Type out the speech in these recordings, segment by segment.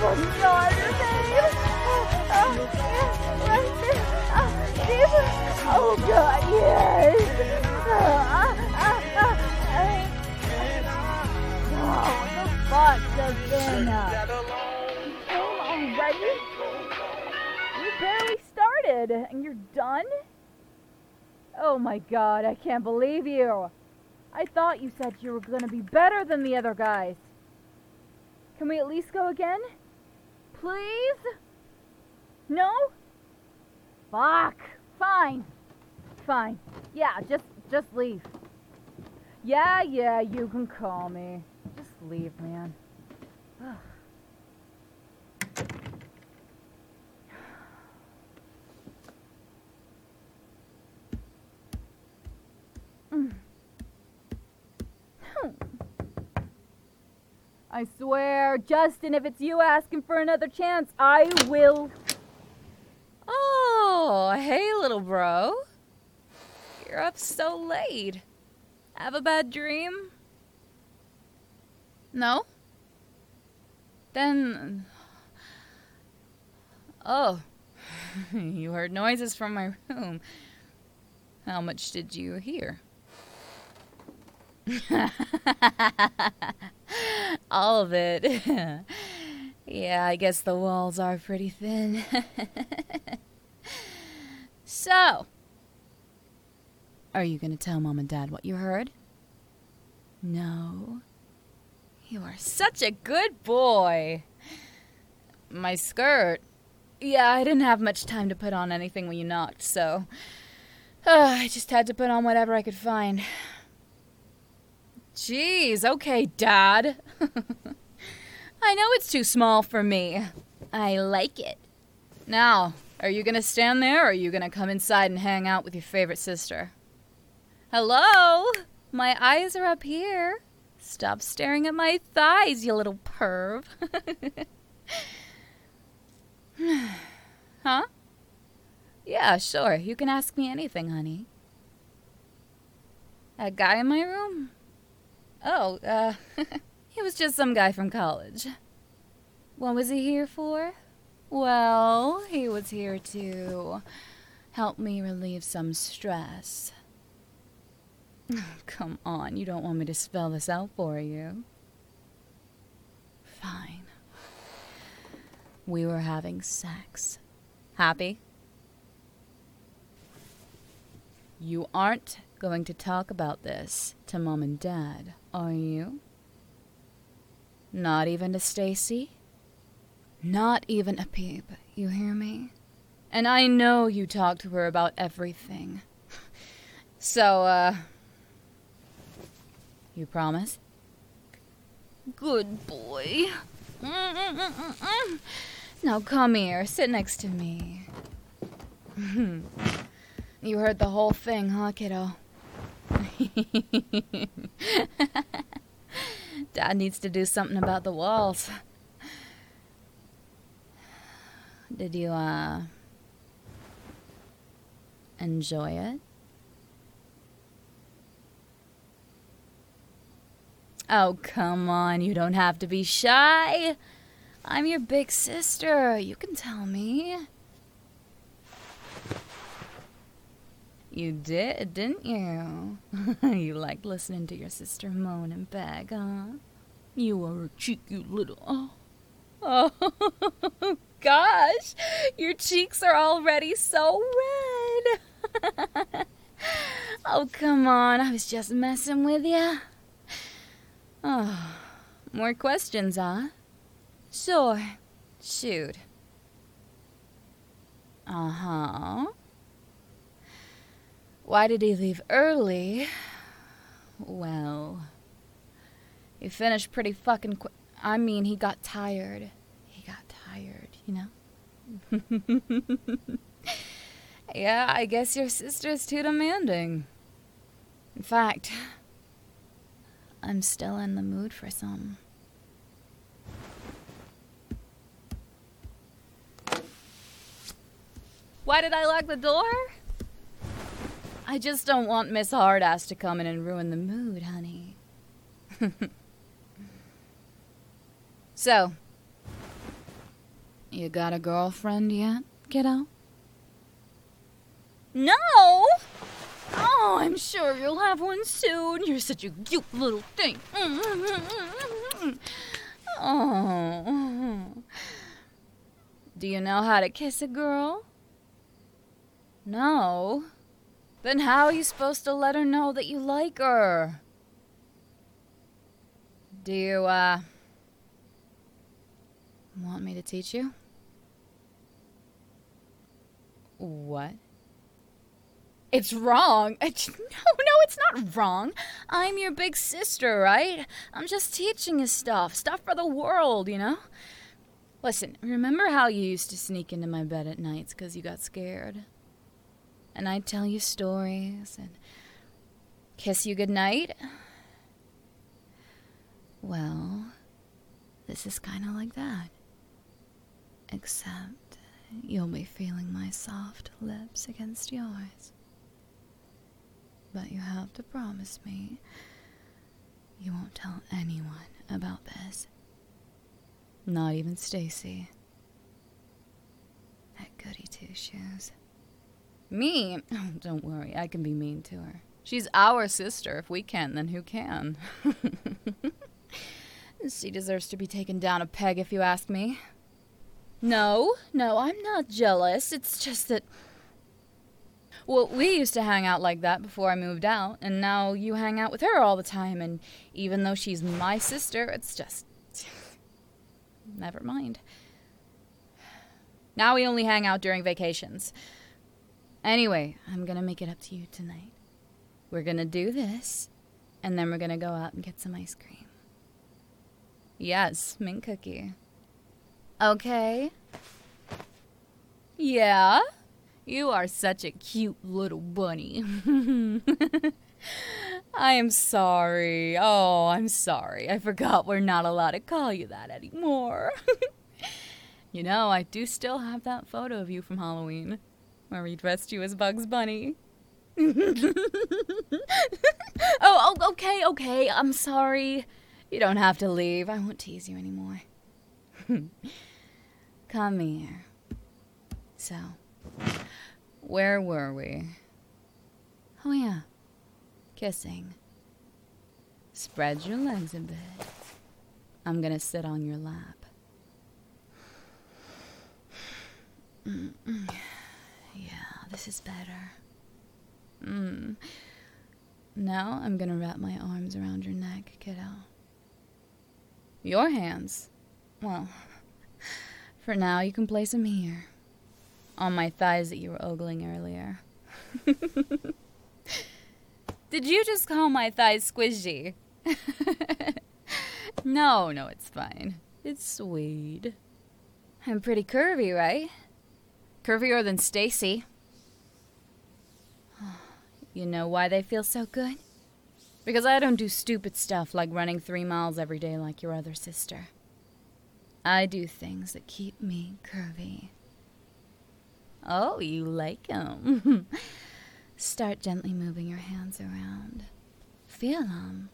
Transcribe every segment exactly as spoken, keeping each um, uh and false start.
push me harder, babe. Oh, yeah, right there. Uh, deeper. Oh, God, yes. Uh, uh, uh, uh, uh. Oh, what the fuck, Justin? You came already? You barely started, and you're done? Oh my God, I can't believe you. I thought you said you were gonna be better than the other guys. Can we at least go again? Please? No? Fuck. Fine. Fine. Yeah, just just leave. Yeah, yeah, you can call me. Just leave, man. Ugh. I swear, Justin, if it's you asking for another chance, I will. Oh, hey, little bro. You're up so late. Have a bad dream? No? Then... Oh. You heard noises from my room. How much did you hear? All of it. Yeah, I guess the walls are pretty thin. So, are you gonna tell Mom and Dad what you heard? No. You are such a good boy. My skirt. Yeah, I didn't have much time to put on anything when you knocked, so... Uh, I just had to put on whatever I could find. Jeez, okay, Dad. I know it's too small for me. I like it. Now, are you gonna stand there, or are you gonna come inside and hang out with your favorite sister? Hello? My eyes are up here. Stop staring at my thighs, you little perv. Huh? Yeah, sure. You can ask me anything, honey. A guy in my room? Oh, uh, he was just some guy from college. What was he here for? Well, he was here to help me relieve some stress. Come on, you don't want me to spell this out for you. Fine. We were having sex. Happy? You aren't going to talk about this to Mom and Dad, are you? Not even to Stacy? Not even a peep, you hear me? And I know you talk to her about everything. So, uh... you promise? Good boy. Now come here, sit next to me. You heard the whole thing, huh, kiddo? Dad needs to do something about the walls. Did you, uh... enjoy it? Oh, come on, you don't have to be shy. I'm your big sister. You can tell me. You did, didn't you? You liked listening to your sister moan and beg, huh? You are a cheeky little... Oh, oh gosh. Your cheeks are already so red. Oh, come on. I was just messing with you. Oh, more questions, huh? Sure. Shoot. Uh-huh. Why did he leave early? Well, he finished pretty fucking quick. I mean, he got tired. He got tired, you know? Yeah, I guess your sister's too demanding. In fact, I'm still in the mood for some. Why did I lock the door? I just don't want Miss Hardass to come in and ruin the mood, honey. So, You got a girlfriend yet, kiddo? No! Oh, I'm sure you'll have one soon. You're such a cute little thing. Oh. Do you know how to kiss a girl? No. Then how are you supposed to let her know that you like her? Do you, uh, want me to teach you? What? It's wrong. No, no, it's not wrong. I'm your big sister, right? I'm just teaching you stuff. Stuff for the world, you know? Listen, remember how you used to sneak into my bed at nights because you got scared? And I'd tell you stories and kiss you goodnight? Well, this is kind of like that. Except you'll be feeling my soft lips against yours. But you have to promise me you won't tell anyone about this. Not even Stacy. That goody two-shoes. Mean? Oh, don't worry, I can be mean to her. She's our sister. If we can, then who can? She deserves to be taken down a peg, if you ask me. No, no, I'm not jealous. It's just that... Well, we used to hang out like that before I moved out, and now you hang out with her all the time, and even though she's my sister, it's just... Never mind. Now we only hang out during vacations. Anyway, I'm gonna make it up to you tonight. We're gonna do this, and then we're gonna go out and get some ice cream. Yes, mint cookie. Okay? Yeah? You are such a cute little bunny. I am sorry. Oh, I'm sorry. I forgot we're not allowed to call you that anymore. You know, I do still have that photo of you from Halloween, where we dressed you as Bugs Bunny. oh, oh, okay, okay. I'm sorry. You don't have to leave. I won't tease you anymore. Come here. So... where were we? Oh, yeah. Kissing. Spread your legs a bit. I'm gonna sit on your lap. Mm-mm. Yeah, this is better. Mm. Now I'm gonna wrap my arms around your neck, kiddo. Your hands? Well, for now you can place them here. On my thighs that you were ogling earlier. Did you just call my thighs squishy? No, no, it's fine. It's sweet. I'm pretty curvy, right? Curvier than Stacy. You know why they feel so good? Because I don't do stupid stuff like running three miles every day like your other sister. I do things that keep me curvy. Oh, you like 'em. Start gently moving your hands around. Feel 'em.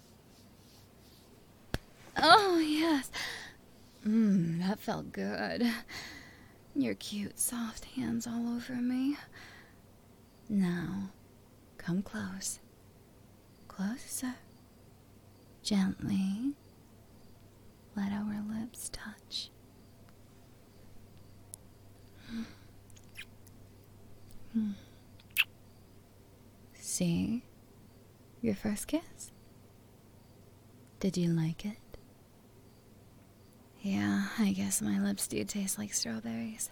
Oh, yes. Mmm, that felt good. Your cute, soft hands all over me. Now, come close. Closer. Gently. Let our lips touch. Hmm. See? Your first kiss? Did you like it? Yeah, I guess my lips do taste like strawberries.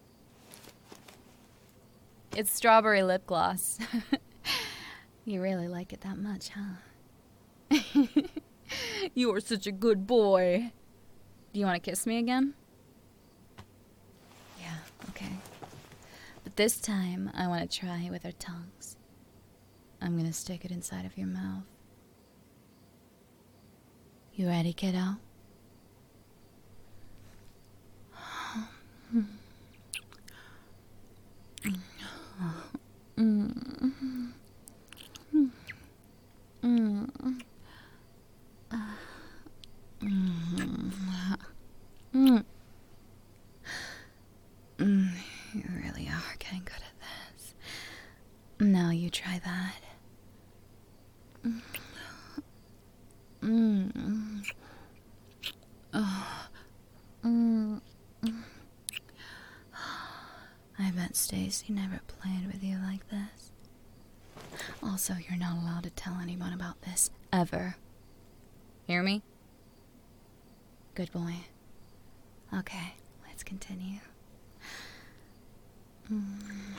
It's strawberry lip gloss. You really like it that much, huh? You are such a good boy. Do you want to kiss me again? Yeah, okay. But this time, I want to try with our tongues. I'm going to stick it inside of your mouth. You ready, kiddo? are getting good at this. Now you try that. Mm. Oh. Mm. I bet Stacy never played with you like this. Also, you're not allowed to tell anyone about this, ever. Hear me? Good boy. Okay, let's continue. Mm.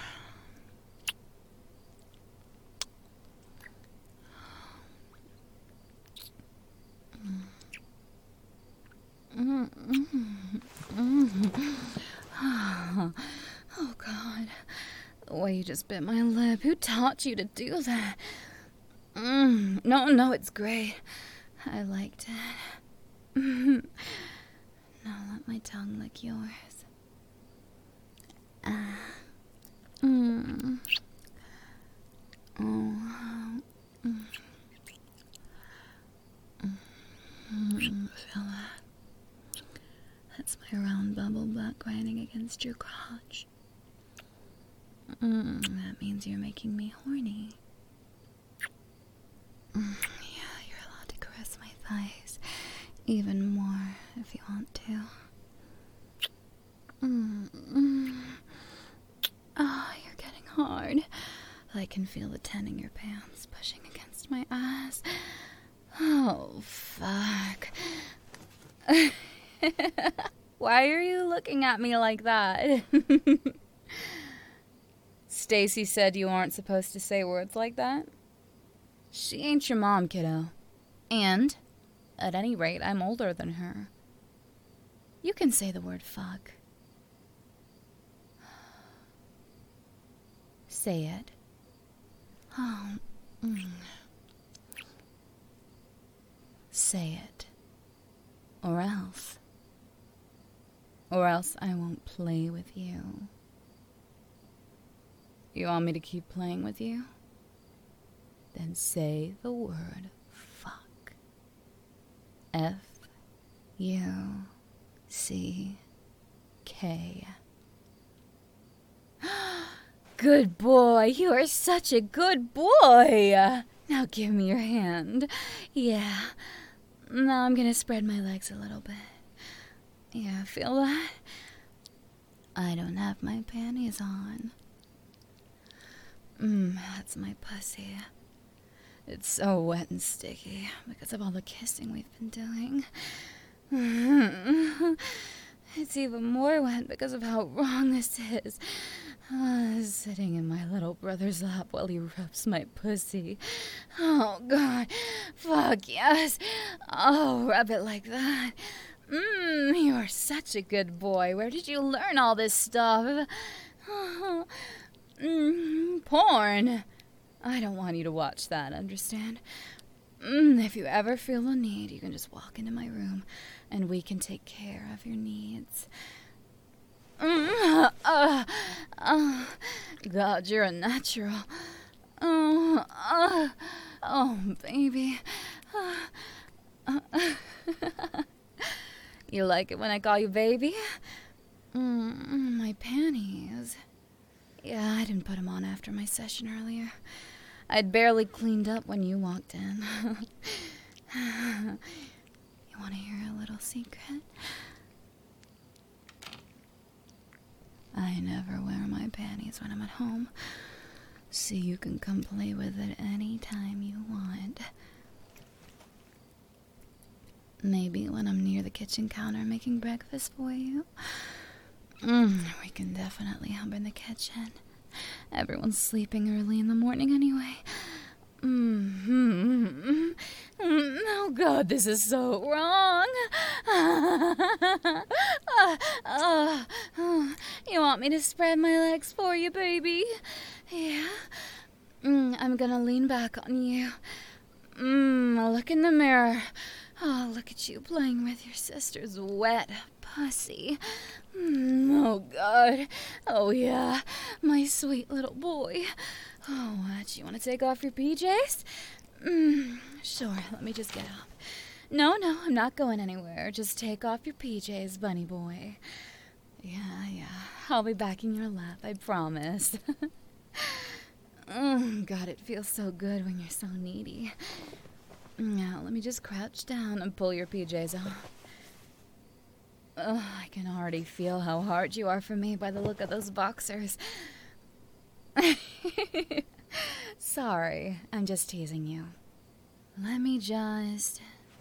Mm. Mm. Mm. Oh, God. The way you just bit my lip. Who taught you to do that? Mm. No, no, it's great. I liked it. Now let my tongue lick yours. Ah. Mm. Oh. Mm. Mm. Feel that? That's my round bubble butt grinding against your crotch. Mm. That means you're making me horny. Mm. Yeah, you're allowed to caress my thighs even more if you want to. Mm. Mm. Oh, you're getting hard. I can feel the ten in your pants pushing against my ass. Oh, fuck. Why are you looking at me like that? Stacy said you aren't supposed to say words like that? She ain't your mom, kiddo. And, at any rate, I'm older than her. You can say the word fuck. Say it. Oh. Mm. Say it. Or else. Or else I won't play with you. You want me to keep playing with you? Then say the word fuck. F U C K. Good boy. You are such a good boy. Now give me your hand. Yeah. Now I'm gonna spread my legs a little bit. Yeah, feel that? I don't have my panties on. Mmm, that's my pussy. It's so wet and sticky because of all the kissing we've been doing. It's even more wet because of how wrong this is. Uh, sitting in my little brother's lap while he rubs my pussy. Oh, God. Fuck, yes. Oh, rub it like that. Mmm, you are such a good boy. Where did you learn all this stuff? Oh, mm, porn. I don't want you to watch that, understand? Mm, if you ever feel the need, you can just walk into my room and we can take care of your needs. Mm, uh, uh, God, you're a natural. Oh, uh, oh, baby. Uh, uh, you like it when I call you baby? Mm, my panties. Yeah, I didn't put them on after my session earlier. I'd barely cleaned up when you walked in. You want to hear a little secret? I never wear my panties when I'm at home, so you can come play with it any time you want. Maybe when I'm near the kitchen counter making breakfast for you. Mm, we can definitely hub in the kitchen. Everyone's sleeping early in the morning anyway. Mm-hmm. Mm, oh, God, this is so wrong. uh, uh, uh, you want me to spread my legs for you, baby? Yeah. Mm, I'm gonna lean back on you. Mm, look in the mirror. Oh, look at you playing with your sister's wet pussy. Mm, oh, God. Oh, yeah. My sweet little boy. Oh, what? You want to take off your P Js? Mm, sure. Let me just get up. No, no, I'm not going anywhere. Just take off your P Js, bunny boy. Yeah, yeah. I'll be back in your lap, I promise. Oh, God, it feels so good when you're so needy. Now, let me just crouch down and pull your P Js off. Oh, I can already feel how hard you are for me by the look of those boxers. Sorry, I'm just teasing you. Let me just...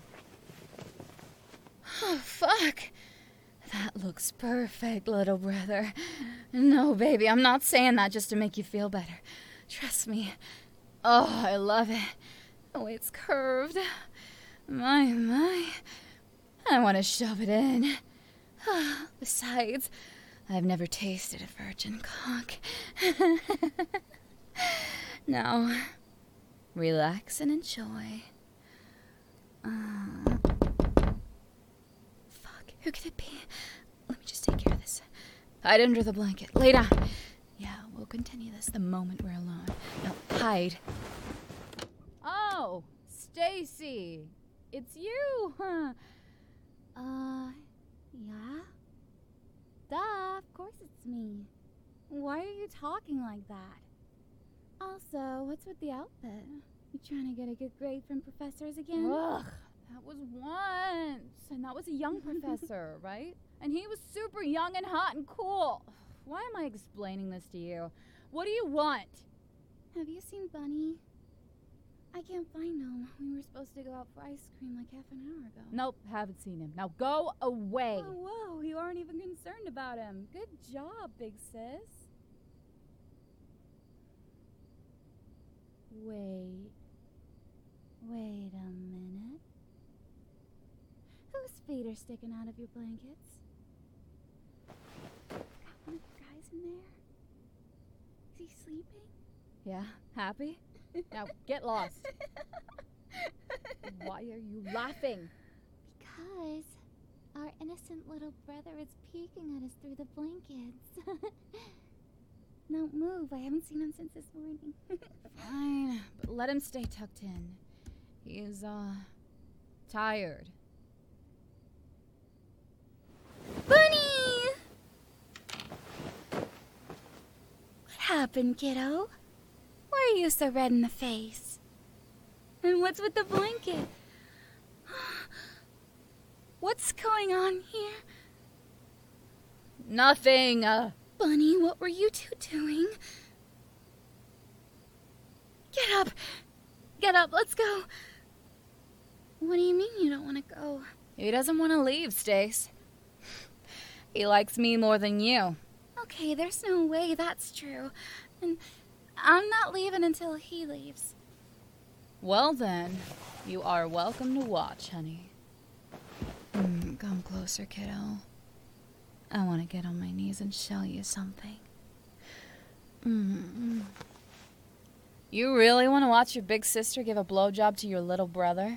Oh, fuck. That looks perfect, little brother. No, baby, I'm not saying that just to make you feel better. Trust me. Oh, I love it. The way it's curved. My, my. I want to shove it in. Besides, I've never tasted a virgin cock. Now, relax and enjoy. Uh, fuck, who could it be? Let me just take care of this. Hide under the blanket. Lay down. Yeah, we'll continue this the moment we're alone. Now, hide. Oh, Stacy. It's you, huh? Uh, yeah? Duh, of course it's me. Why are you talking like that? Also, what's with the outfit? You trying to get a good grade from professors again? Ugh, that was once. And that was a young professor, right? And he was super young and hot and cool. Why am I explaining this to you? What do you want? Have you seen Bunny? I can't find him. We were supposed to go out for ice cream like half an hour ago. Nope, haven't seen him. Now go away. Whoa, whoa, you aren't even concerned about him. Good job, big sis. Wait. Wait a minute. Whose feet are sticking out of your blankets? Got one of the guys in there? Is he sleeping? Yeah, happy? Now get lost. Why are you laughing? Because our innocent little brother is peeking at us through the blankets. Don't move. I haven't seen him since this morning. Fine, but let him stay tucked in. He's, uh, tired. Bunny! What happened, kiddo? Why are you so red in the face? And what's with the blanket? What's going on here? Nothing, uh... Bunny, what were you two doing? Get up! Get up, let's go! What do you mean you don't want to go? He doesn't want to leave, Stace. He likes me more than you. Okay, there's no way that's true. And I'm not leaving until he leaves. Well then, you are welcome to watch, honey. Mm, come closer, kiddo. I want to get on my knees and show you something. Mm. You really want to watch your big sister give a blowjob to your little brother?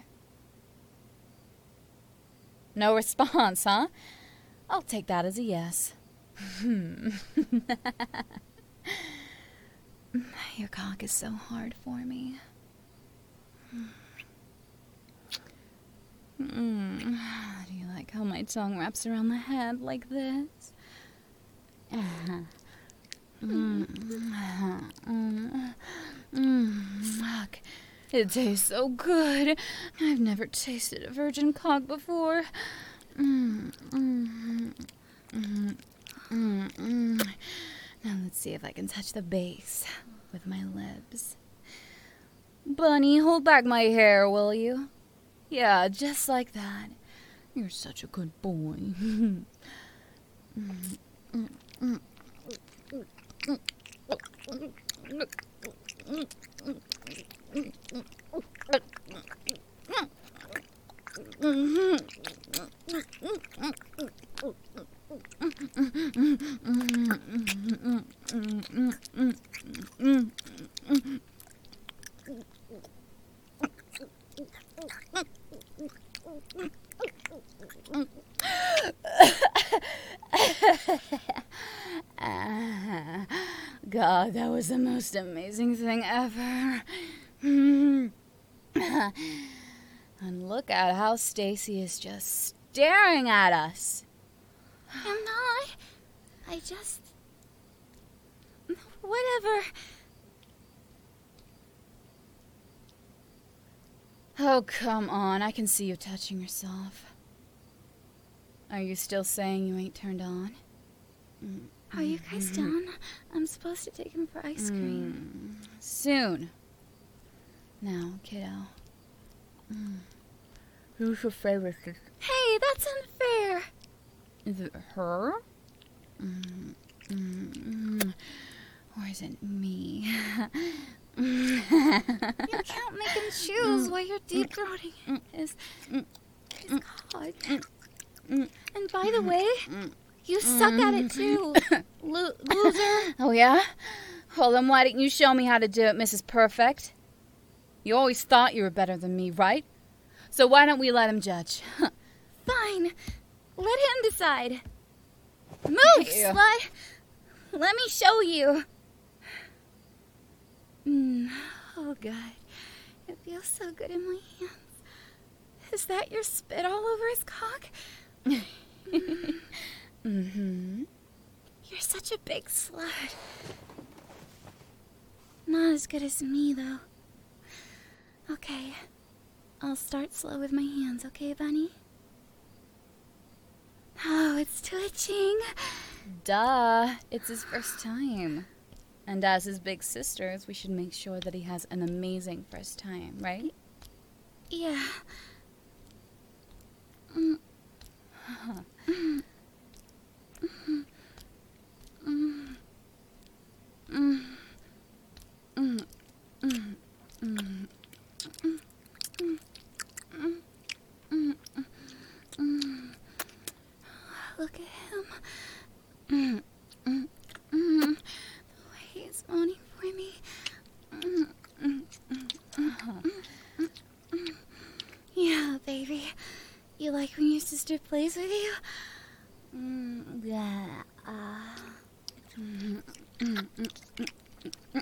No response, huh? I'll take that as a yes. Your cock is so hard for me. Mm. Do you like how my tongue wraps around the head like this? Mm. Mm. Mm. Fuck. It tastes so good. I've never tasted a virgin cock before. Mm. Mm. Mm. Mm. Mm. Now let's see if I can touch the base with my lips. Bunny, hold back my hair, will you? Yeah, just like that. You're such a good boy. God, that was the most amazing thing ever. And look at how Stacy is just staring at us. I'm not. I just... Whatever. Oh, come on. I can see you touching yourself. Are you still saying you ain't turned on? Mm. Are you guys done? I'm supposed to take him for ice cream. Mm. Soon. Now, kiddo. Mm. Who's your favorite sister? Hey, that's unfair. Is it her? Mm. Mm. Or is it me? You can't make him choose while you're deep throating his, his cock. And by the way, you suck at it too, Lo- loser. Oh, yeah? Well, then why didn't you show me how to do it, Missus Perfect? You always thought you were better than me, right? So why don't we let him judge? Fine. Let him decide. Move, Yeah. slut. Let me show you. Mm, oh, God. It feels so good in my hands. Is that your spit all over his cock? Mm-hmm. You're such a big slut. Not as good as me, though. Okay. I'll start slow with my hands, okay, Bunny? Oh, it's twitching. Duh. It's his first time. And as his big sisters, we should make sure that he has an amazing first time, right? Yeah. Mm. Mm. Mm. Mm. Mm. Mm. Mm. Mm. Mm. Look at him. Mm. Mm. Mm. The way he's moaning for me. Mm. Mm. Mm. Mm. Yeah, baby. You like when your sister plays with you? Mm. Yeah. Uh. Mm. Mm. Mm.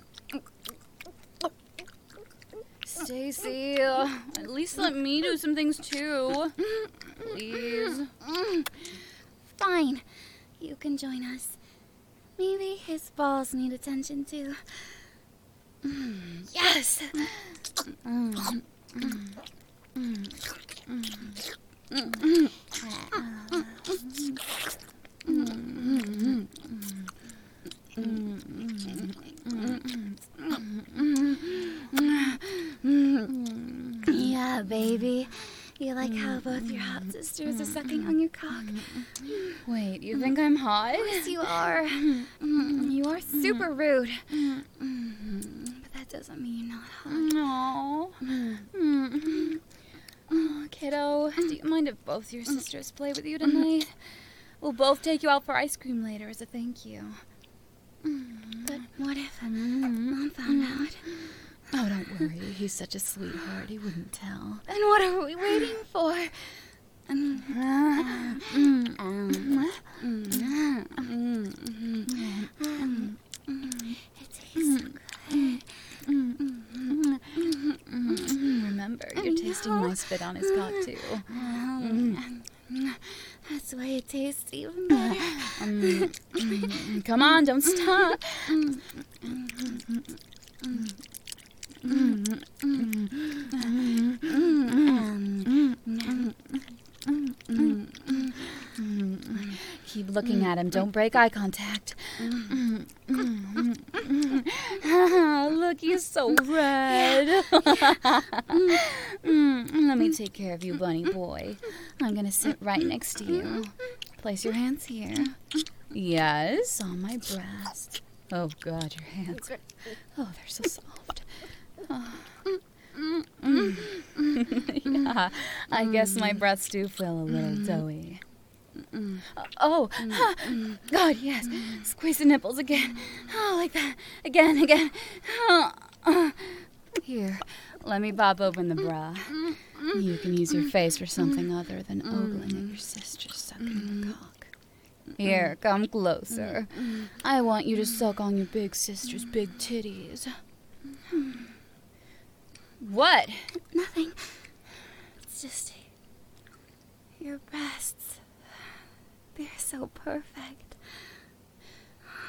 Stacy, uh, at least let me do some things too. Please. Fine. You can join us. Maybe his balls need attention too. Mm, yes! Mm, mm, mm, mm, mm. Yeah, baby. You like how both your hot sisters are sucking on your cock? Wait, you think I'm hot? Yes, you are. Mm, you are super rude. Mm, but that doesn't mean you're not hot. No. Mm. Oh, kiddo, do you mind if both your sisters play with you tonight? We'll both take you out for ice cream later as a thank you. But what if Mom found out? Oh, don't worry. He's such a sweetheart. He wouldn't tell. Then what are we waiting for? It tastes so good. Remember, you're tasting my spit on his cock, too. That's why it tastes even better. Um, mm, come on, don't stop. Keep looking at him. Don't break eye contact. Look, he's so red. Let me take care of you, bunny boy. I'm gonna sit right next to you. Place your hands here. Yes, on my breast. Oh, God, your hands. Oh, they're so soft. Oh. Mm. Yeah, I guess my breasts do feel a little doughy. Oh, God, yes. Squeeze the nipples again. Oh, like that. Again, again. Oh. Here, let me pop open the bra. You can use your face for something other than ogling at your sister sucking your cock. Here, come closer. I want you to suck on your big sister's big titties. What? Nothing. It's just your breasts. They're so perfect.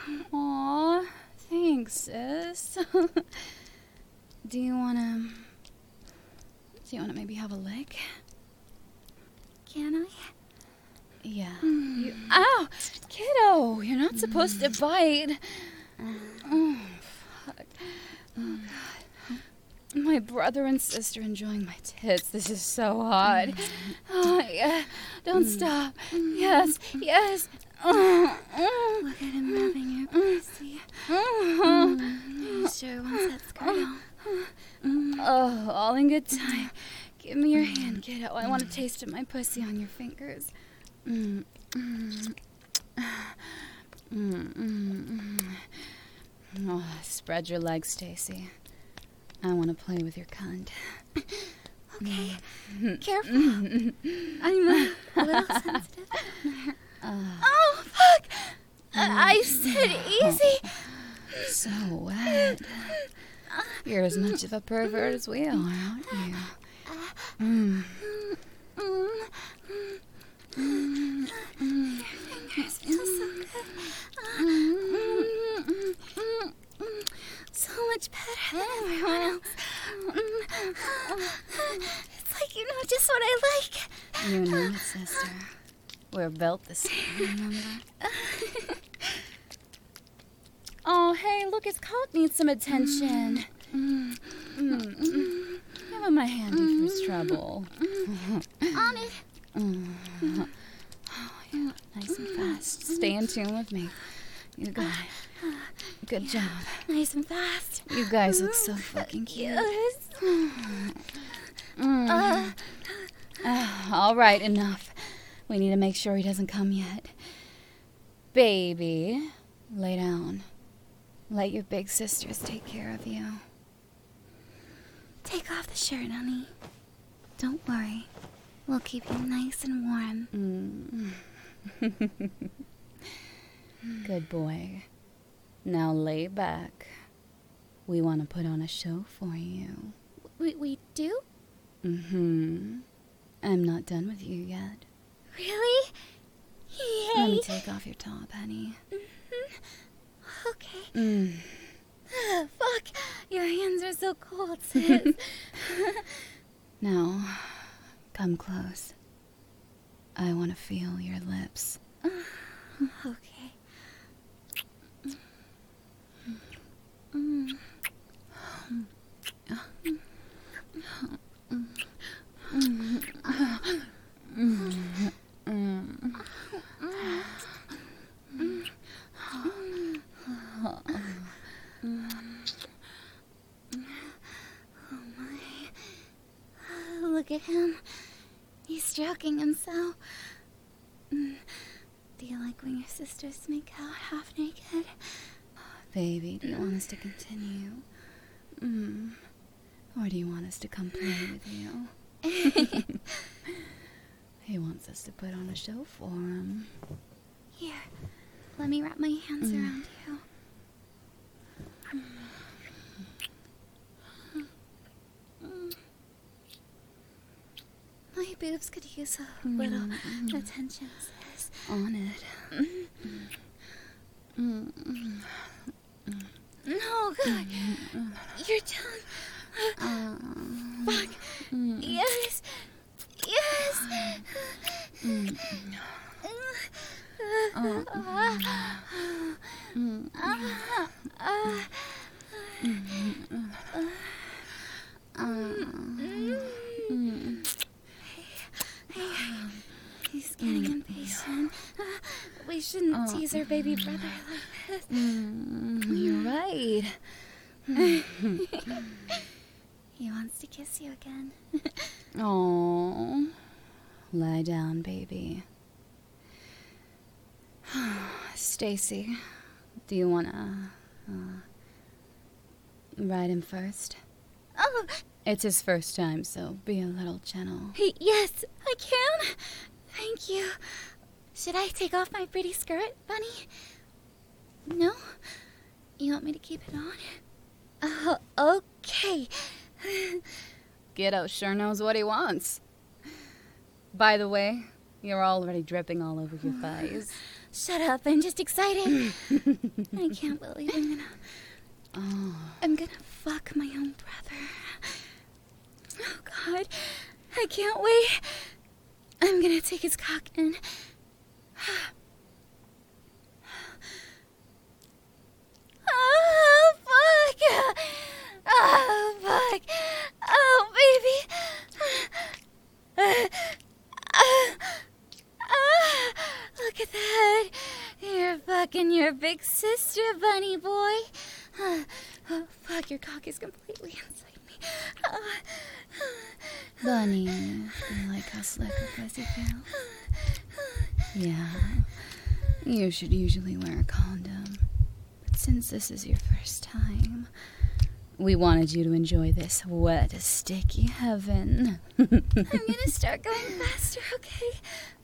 Aw, thanks, sis. Do you wanna... Do you wanna maybe have a lick? Can I? Yeah. You, ow! Kiddo, you're not supposed to bite. Oh, fuck. Oh, God. My brother and sister enjoying my tits. This is so hot. Oh, yeah. Don't stop. Yes, yes. Oh, oh. Look at him rubbing your pussy. Mm, you sure wants that skirt on? Oh, all in good time. Give me your hand, kiddo. I want a taste of my pussy on your fingers. Mm, mm, mm, mm, mm. Oh, spread your legs, Stacy. I want to play with your cunt. Okay, careful. I'm a little sensitive. Uh, Oh, fuck! I said easy. so wet. You're as much of a pervert as we are, aren't you? Mm. Your fingers feel so good. So much better than everyone else. It's like you know just what I like. You know it, sister. We're built the same, remember? Oh, hey, look, his cock needs some attention. Mm. Mm. Mm. Give him a handy for his trouble. On it. Mm. Oh, yeah, nice and fast. Stay in tune with me. You got it. Good job. Nice and fast. You guys look so fucking cute. Yes. Mm. Uh, Ah, all right, enough. We need to make sure he doesn't come yet. Baby, lay down. Let your big sisters take care of you. take off the shirt, honey. Don't worry. We'll keep you nice and warm. Mm. Good boy. Now lay back. We want to put on a show for you. We, we do? Mm-hmm. I'm not done with you yet. Really? Yay! Let me take off your top, honey. Mm-hmm. Okay. Mm. Ah, fuck! Your hands are so cold, sis. Now, come close. I want to feel your lips. Okay. Mm. Oh my. Look at him. He's stroking himself. Mm. Do you like when your sisters make out half naked? Baby, do you want us to continue? Mm. Or do you want us to come play with you? He wants us to put on a show for him. Here, let me wrap my hands Mm. around you. My boobs could use a little Mm. attention, sis. On it. Mm. Mm. No, God. Your tongue. Uh, Fuck. mm. Yes. Yes. Mm. Uh, Mm. uh, uh, Mm. He's getting impatient. Uh, we shouldn't Oh. tease our baby brother like this. Mm. You're right. He wants to kiss you again. Oh, lie down, baby. Stacy, do you wanna uh, ride him first? Oh, It's his first time, so be a little gentle. hey, yes, I can. Thank you. Should I take off my pretty skirt, Bunny? No? You want me to keep it on? Oh, okay. Ghetto sure knows what he wants. By the way, you're already dripping all over your thighs. Shut up, I'm just excited. I can't believe I'm gonna... Oh. I'm gonna fuck my own brother. Oh, God. I can't wait. I'm gonna take his cock and... Oh, fuck! Oh, fuck! Oh, baby! Uh, uh, uh, look at that! You're fucking your big sister, bunny boy! Uh, oh, fuck, your cock is completely inside me. Uh, Bunny, you like how slick a pussy feels? Yeah. You should usually wear a condom. But since this is your first time, we wanted you to enjoy this wet, sticky heaven. I'm gonna start going faster, okay?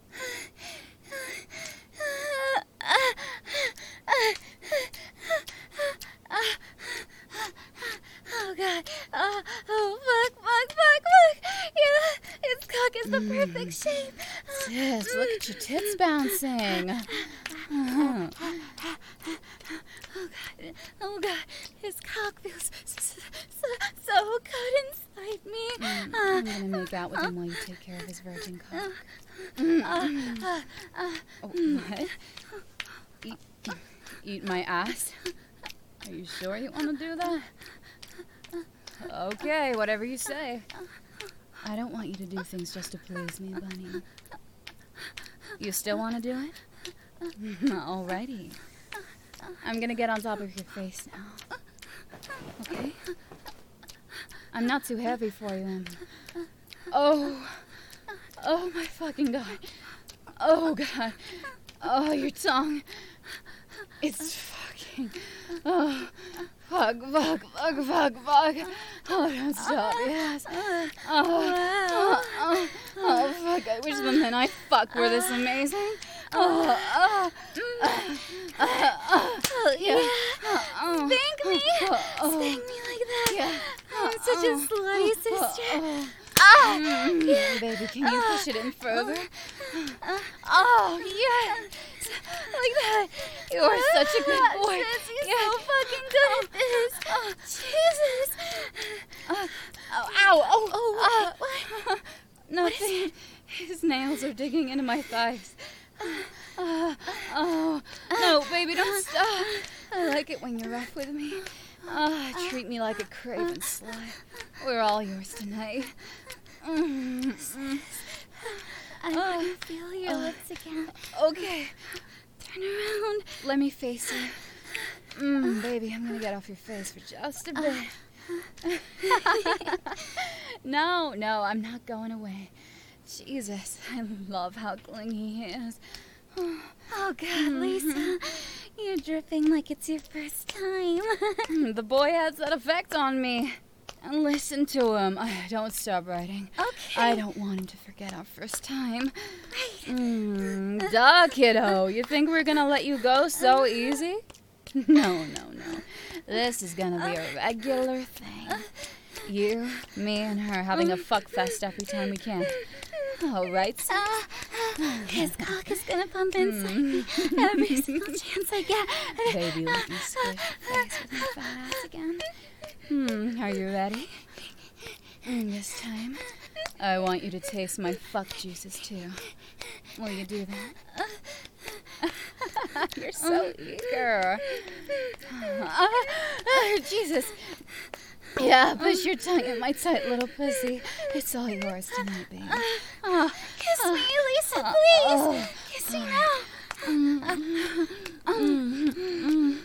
Oh, God. Oh, oh, fuck, fuck, fuck, fuck. Yeah, his cock is the perfect shape. Sis, look at your tits bouncing. Oh, God. Oh, God. His cock feels so, so, so good inside me. Mm, Uh, I'm gonna make out with him while you take care of his virgin cock. uh, uh, uh, Oh, what? Eat, eat my ass? Are you sure you want to do that? Okay, whatever you say. I don't want you to do things just to please me, Bunny. You still want to do it? Alrighty. I'm gonna get on top of your face now. Okay? I'm not too heavy for you, am I? Oh. Oh my fucking God. Oh God. Oh, your tongue. It's fucking... Oh. Fuck, fuck, fuck, fuck, fuck. Oh, don't stop, yes. Oh, oh, oh, oh, fuck. I wish the men I fuck were this amazing. Oh, oh, oh, oh, oh, yeah. oh, Spank me. oh, oh, Spank me like that. yeah. I'm such a sly sister. Oh, Ah, mm, yeah. Baby, can you push it in further? Uh, Oh, yes. Like that. You are such a good boy. Sis, you're Yes. so fucking good at this. Oh, Jesus. Uh, oh, ow. Oh, Oh, uh, what? Nothing. His nails are digging into my thighs. Uh, oh, no, baby, don't stop. I like it when you're rough with me. Ah, treat me like a craven slut. We're all yours tonight. Mm, mm. I Uh, want to feel your uh, lips again. Okay, Turn around. let me face you. Mm, baby, I'm gonna get off your face for just a bit. No, no, I'm not going away. Jesus, I love how clingy he is. Oh, God, Lisa. You're dripping like it's your first time. The boy has that effect on me. And listen to him. I don't stop writing. Okay. I don't want him to forget our first time. Mm, duh, kiddo. You think we're gonna let you go so easy? No, no, no. This is gonna be a regular thing. You, me, and her having a fuck fest every time we can. All right. Uh, his cock is gonna pump inside me every single chance I get. Baby, let me squish your face with my fat ass again. Hmm, are you ready? And this time, I want you to taste my fuck juices too. Will you do that? You're so eager. Uh, uh, Jesus. Yeah, push your tongue in my tight little pussy. It's all yours tonight, baby. Oh, Kiss oh, me, Lisa, oh, please. oh. Kiss me now. Mm, mm, mm, mm,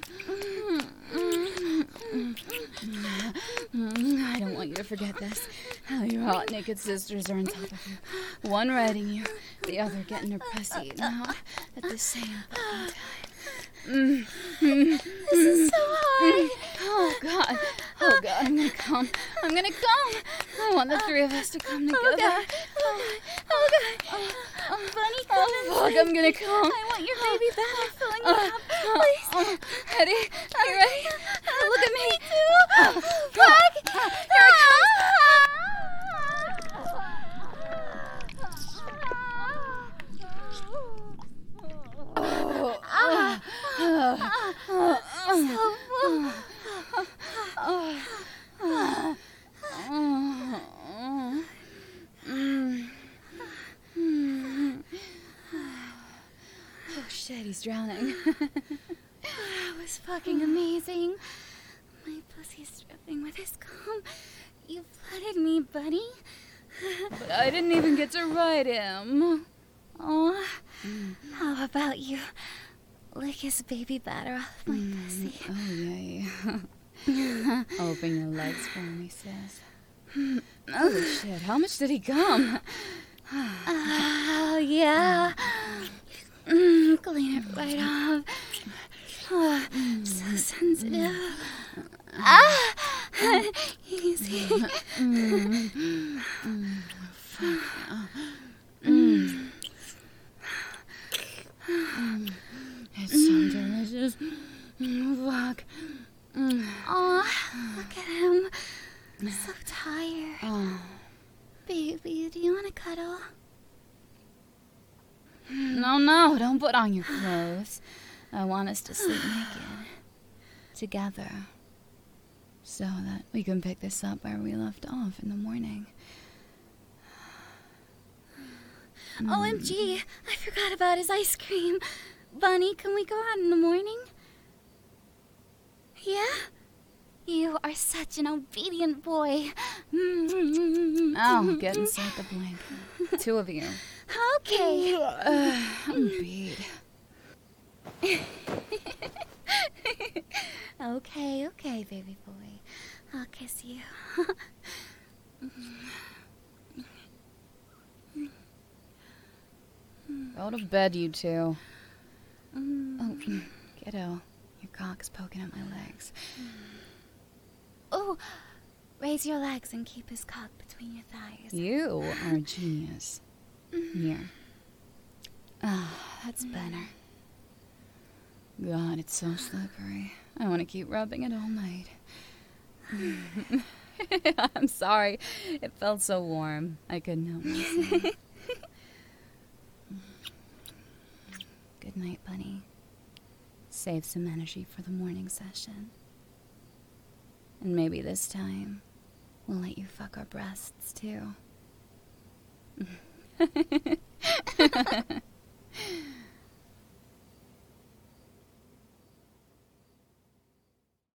mm. I don't want you to forget this. How your hot naked sisters are on top of you. One riding you, the other getting her pussy eaten out at the same fucking time. Mm, mm, This is so hard. Oh God. Oh God, I'm gonna come. I'm gonna come. I want the three of us to come together. Oh, God. Oh, God. Oh, God. Oh, Bunny, come Oh fuck, inside. I'm gonna come. I want your baby back filling me Uh, up. uh, Please. uh, ready? You ready? Look at me. too. Fuck. Here it comes. Oh. Oh shit, he's drowning. That was fucking amazing. My pussy's dripping with his cum. You flooded me, buddy. But I didn't even get to ride him. Aw. How about you lick his baby batter off my pussy? Oh, yeah. Open your legs for me, sis. Holy shit, how much did he come? Oh, yeah. Mm, clean it right off. Oh, so sensitive. Ah! Easy. Mm. Mm. Fuck. Mm. Mm. It's so delicious. Fuck. Mm. Aw, look at him. So tired. Oh. Baby, do you want to cuddle? No, no, don't put on your clothes. I want us to sleep naked. Together. So that we can pick this up where we left off in the morning. Mm. O M G, I forgot about his ice cream. Bunny, can we go out in the morning? Yeah? You are such an obedient boy. Oh, get inside the blanket. Two of you. Okay. Uh, I'm beat. Okay, okay, baby boy. I'll kiss you. Go to bed, you two. Oh, kiddo, your cock's poking at my legs. Oh, raise your legs and keep his cock between your thighs. You are a genius. Here. Ah, oh, that's better. God, it's so slippery. I want to keep rubbing it all night. I'm sorry. It felt so warm. I couldn't help myself. Good night, Bunny. Save some energy for the morning session. And maybe this time, we'll let you fuck our breasts, too.